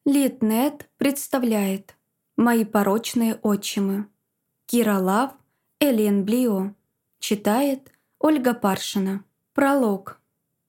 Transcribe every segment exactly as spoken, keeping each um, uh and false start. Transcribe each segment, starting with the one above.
Литнет представляет «Мои порочные отчимы». Кира Лав, Элиен Блио. Читает Ольга Паршина. Пролог.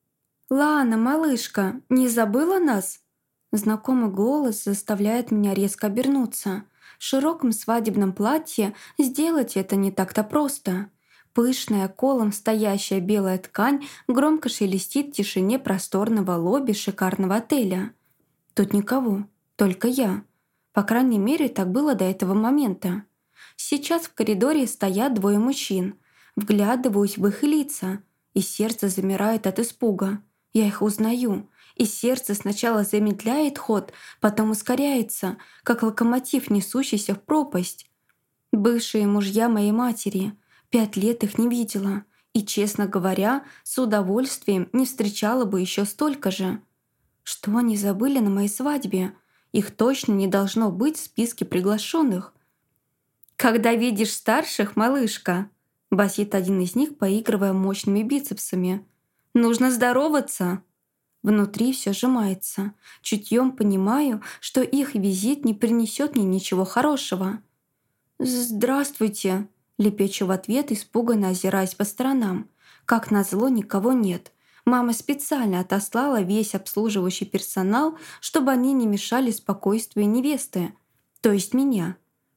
«Лана, малышка, не забыла нас?» Знакомый голос заставляет меня резко обернуться. В широком свадебном платье сделать это не так-то просто. Пышная, колом стоящая белая ткань громко шелестит в тишине просторного лобби шикарного отеля. Тут никого, только я. По крайней мере, так было до этого момента. Сейчас в коридоре стоят двое мужчин. Вглядываюсь в их лица, и сердце замирает от испуга. Я их узнаю, и сердце сначала замедляет ход, потом ускоряется, как локомотив, несущийся в пропасть. Бывшие мужья моей матери. Пять лет их не видела. И, честно говоря, с удовольствием не встречала бы еще столько же. Что они забыли на моей свадьбе? Их точно не должно быть в списке приглашенных. «Когда видишь старших, малышка», — басит один из них, поигрывая мощными бицепсами, «нужно здороваться». Внутри все сжимается. Чутьем понимаю, что их визит не принесет мне ничего хорошего. «Здравствуйте», — лепечу в ответ, испуганно озираясь по сторонам. Как назло, никого нет. Мама специально отослала весь обслуживающий персонал, чтобы они не мешали спокойствию невесты, то есть меня.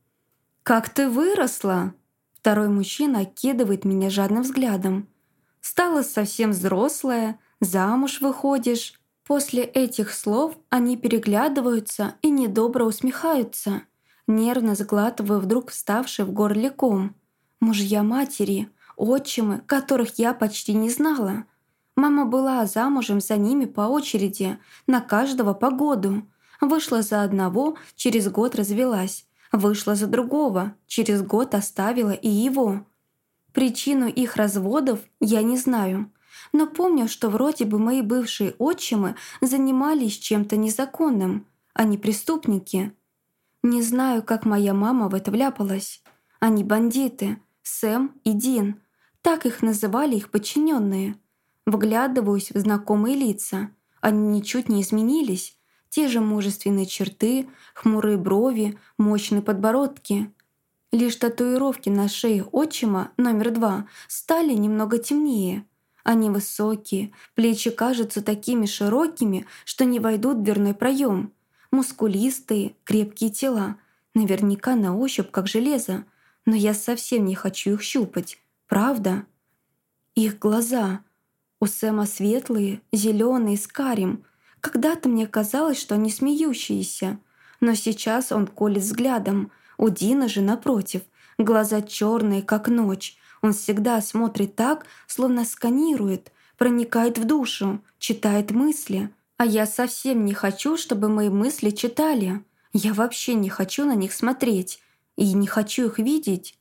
«Как ты выросла!» Второй мужчина окидывает меня жадным взглядом. «Стала совсем взрослая, замуж выходишь». После этих слов они переглядываются и недобро усмехаются. Нервно сглатываю вдруг вставший в горле ком. Мужья матери, отчимы, которых я почти не знала. Мама была замужем за ними по очереди, на каждого по году. Вышла за одного, через год развелась. Вышла за другого, через год оставила и его. Причину их разводов я не знаю. Но помню, что вроде бы мои бывшие отчимы занимались чем-то незаконным, а не преступники. Не знаю, как моя мама в это вляпалась. Они бандиты, Сэм и Дин. Так их называли их подчиненные. Вглядываюсь в знакомые лица. Они ничуть не изменились. Те же мужественные черты, хмурые брови, мощные подбородки. Лишь татуировки на шее отчима номер два стали немного темнее. Они высокие, плечи кажутся такими широкими, что не войдут в дверной проем. Мускулистые, крепкие тела. Наверняка на ощупь как железо. Но я совсем не хочу их щупать. Правда? Их глаза. У Сэма светлые, зеленые, с карим. Когда-то мне казалось, что они смеющиеся. Но сейчас он колет взглядом. У Дина же напротив. Глаза черные, как ночь. Он всегда смотрит так, словно сканирует, проникает в душу, читает мысли. А я совсем не хочу, чтобы мои мысли читали. Я вообще не хочу на них смотреть. И не хочу их видеть.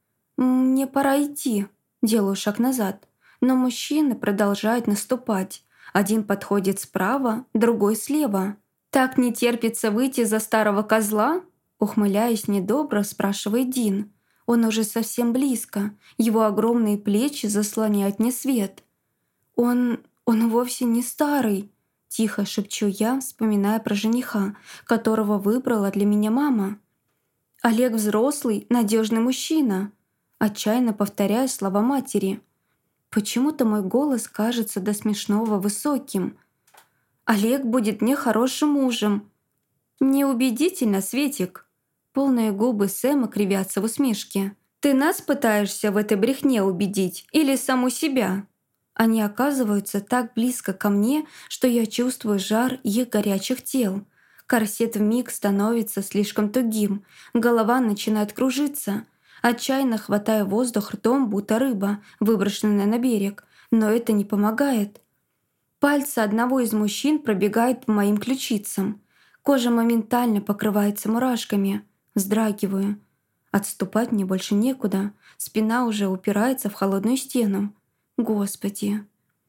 «Мне пора идти», — делаю шаг назад. Но мужчины продолжают наступать. Один подходит справа, другой слева. «Так не терпится выйти за старого козла?» Ухмыляясь недобро, спрашивает Дин. Он уже совсем близко. Его огромные плечи заслоняют мне свет. «Он... он вовсе не старый», — тихо шепчу я, вспоминая про жениха, которого выбрала для меня мама. «Олег взрослый, надежный мужчина», — отчаянно повторяю слова матери. Почему-то мой голос кажется до смешного высоким. «Олег будет мне хорошим мужем». «Неубедительно, Светик». Полные губы Сэма кривятся в усмешке. «Ты нас пытаешься в этой брехне убедить или саму себя?» Они оказываются так близко ко мне, что я чувствую жар их горячих тел. Корсет вмиг становится слишком тугим, голова начинает кружиться. Отчаянно хватаю воздух ртом, будто рыба, выброшенная на берег. Но это не помогает. Пальцы одного из мужчин пробегают по моим ключицам. Кожа моментально покрывается мурашками. Вздрагиваю. Отступать мне больше некуда. Спина уже упирается в холодную стену. Господи.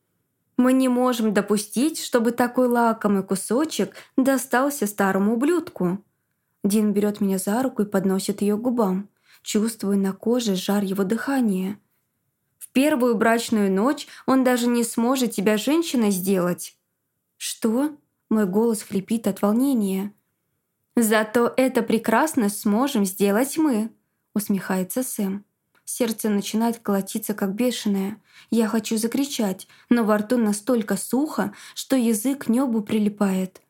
Мы не можем допустить, чтобы такой лакомый кусочек достался старому ублюдку. Дин берет меня за руку и подносит ее к губам. Чувствую на коже жар его дыхания. В первую брачную ночь он даже не сможет тебя женщиной сделать. Что? Мой голос хрипит от волнения. «Зато это прекрасно сможем сделать мы», — усмехается Сэм. Сердце начинает колотиться, как бешеное. Я хочу закричать, но во рту настолько сухо, что язык к небу прилипает.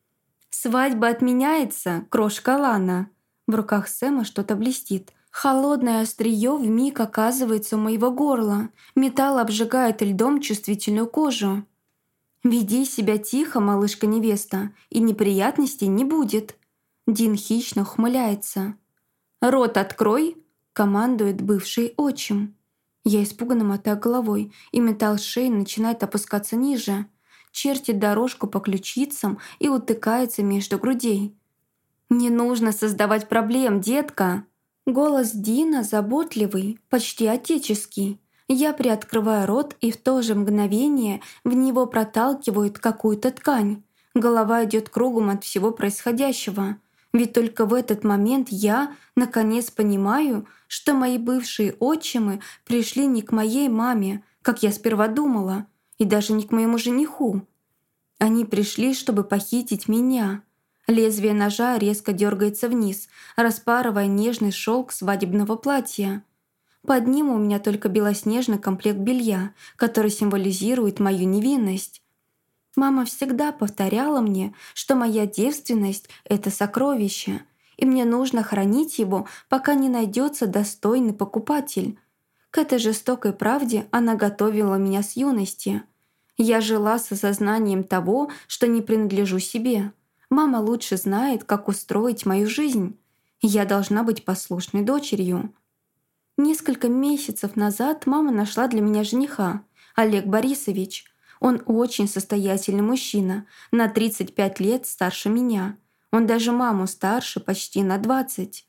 «Свадьба отменяется, крошка Лана!» В руках Сэма что-то блестит. Холодное острие вмиг оказывается у моего горла. Металл обжигает льдом чувствительную кожу. «Веди себя тихо, малышка-невеста, и неприятностей не будет». Дин хищно ухмыляется. «Рот открой!» — командует бывший отчим. Я испуганно мотаю головой, и металл шеи начинает опускаться ниже. Чертит дорожку по ключицам и утыкается между грудей. «Не нужно создавать проблем, детка!» Голос Дина заботливый, почти отеческий. Я приоткрываю рот, и в то же мгновение в него проталкивают какую-то ткань. Голова идет кругом от всего происходящего. Ведь только в этот момент я, наконец, понимаю, что мои бывшие отчимы пришли не к моей маме, как я сперва думала, и даже не к моему жениху. Они пришли, чтобы похитить меня. Лезвие ножа резко дергается вниз, распарывая нежный шелк свадебного платья. Под ним у меня только белоснежный комплект белья, который символизирует мою невинность. Мама всегда повторяла мне, что моя девственность — это сокровище, и мне нужно хранить его, пока не найдется достойный покупатель. К этой жестокой правде она готовила меня с юности. Я жила с осознанием того, что не принадлежу себе. Мама лучше знает, как устроить мою жизнь. Я должна быть послушной дочерью. Несколько месяцев назад мама нашла для меня жениха, Олег Борисович. Он очень состоятельный мужчина, на тридцать пять лет старше меня. Он даже маму старше почти на двадцать.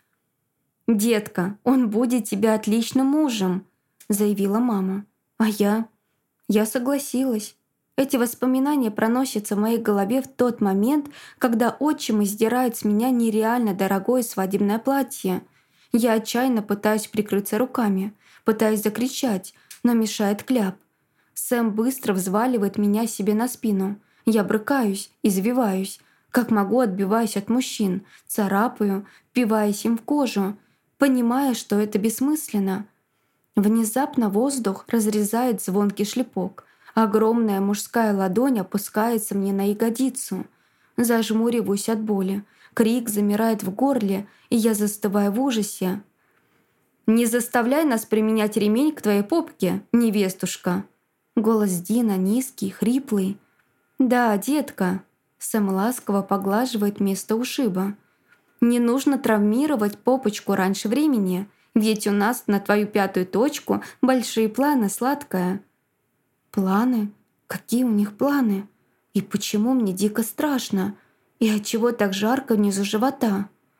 «Детка, он будет тебе отличным мужем», — заявила мама. А я? Я согласилась. Эти воспоминания проносятся в моей голове в тот момент, когда отчим издирает с меня нереально дорогое свадебное платье. Я отчаянно пытаюсь прикрыться руками, пытаюсь закричать, но мешает кляп. Сэм быстро взваливает меня себе на спину. Я брыкаюсь, извиваюсь. Как могу, отбиваюсь от мужчин, царапаю, впиваясь им в кожу, понимая, что это бессмысленно. Внезапно воздух разрезает звонкий шлепок. Огромная мужская ладонь опускается мне на ягодицу. Зажмуриваюсь от боли. Крик замирает в горле, и я застываю в ужасе. «Не заставляй нас применять ремень к твоей попке, невестушка!» Голос Дина низкий, хриплый. «Да, детка». Сэм ласково поглаживает место ушиба. «Не нужно травмировать попочку раньше времени, ведь у нас на твою пятую точку большие планы, сладкая». «Планы? Какие у них планы? И почему мне дико страшно? И отчего так жарко внизу живота?»